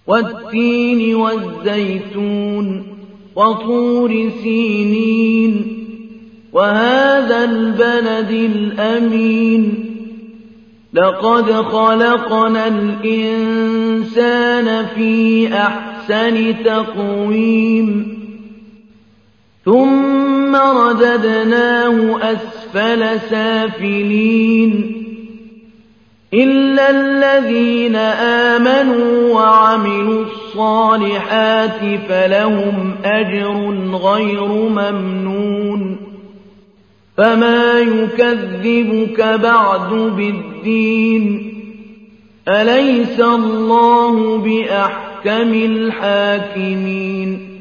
والتين والزيتون وطور سينين وهذا البلد الأمين لقد خلقنا الإنسان في أحسن تقويم ثم رددناه أسفل سافلين إلا الذين آمنوا وعملوا الصالحات فلهم أجر غير ممنون فما يكذبك بعد بالدين أليس الله بأحكم الحاكمين